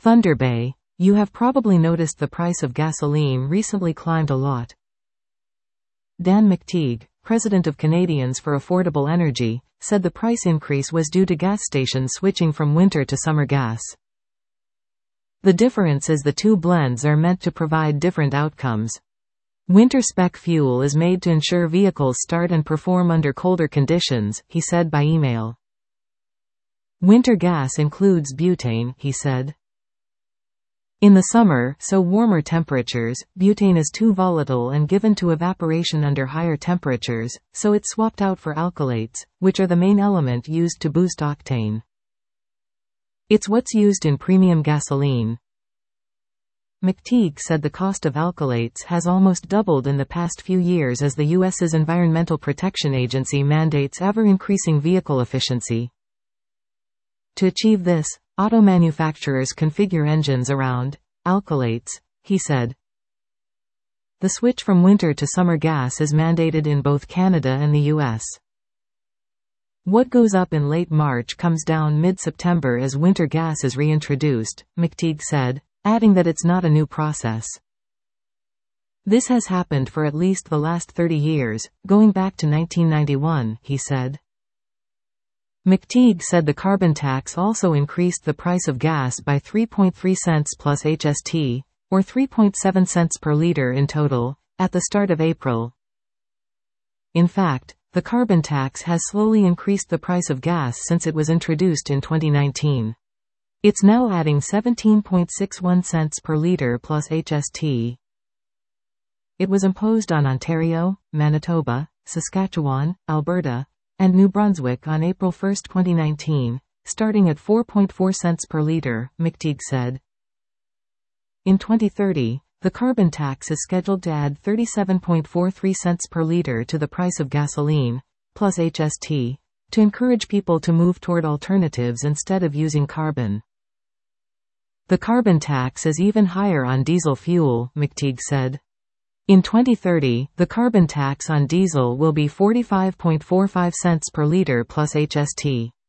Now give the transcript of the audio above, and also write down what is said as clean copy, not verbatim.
Thunder Bay, you have probably noticed the price of gasoline recently climbed a lot. Dan McTeague, president of Canadians for Affordable Energy, said the price increase was due to gas stations switching from winter to summer gas. The difference is the two blends are meant to provide different outcomes. Winter spec fuel is made to ensure vehicles start and perform under colder conditions, he said by email. Winter gas includes butane, he said. In the summer, so warmer temperatures, butane is too volatile and given to evaporation under higher temperatures, so it's swapped out for alkylates, which are the main element used to boost octane. It's what's used in premium gasoline. McTeague said the cost of alkylates has almost doubled in the past few years as the U.S.'s Environmental Protection Agency mandates ever-increasing vehicle efficiency. To achieve this, auto manufacturers configure engines around alkylates, he said. The switch from winter to summer gas is mandated in both Canada and the U.S. What goes up in late March comes down mid-September as winter gas is reintroduced, McTeague said, adding that it's not a new process. This has happened for at least the last 30 years, going back to 1991, he said. McTeague said the carbon tax also increased the price of gas by 3.3 cents plus HST, or 3.7 cents per liter in total, at the start of April. In fact, the carbon tax has slowly increased the price of gas since it was introduced in 2019. It's now adding 17.61 cents per liter plus HST. It was imposed on Ontario, Manitoba, Saskatchewan, Alberta, and New Brunswick on April 1, 2019, starting at 4.4 cents per liter, McTeague said. In 2030, the carbon tax is scheduled to add 37.43 cents per liter to the price of gasoline, plus HST, to encourage people to move toward alternatives instead of using carbon. The carbon tax is even higher on diesel fuel, McTeague said. In 2030, the carbon tax on diesel will be 45.45 cents per liter plus HST.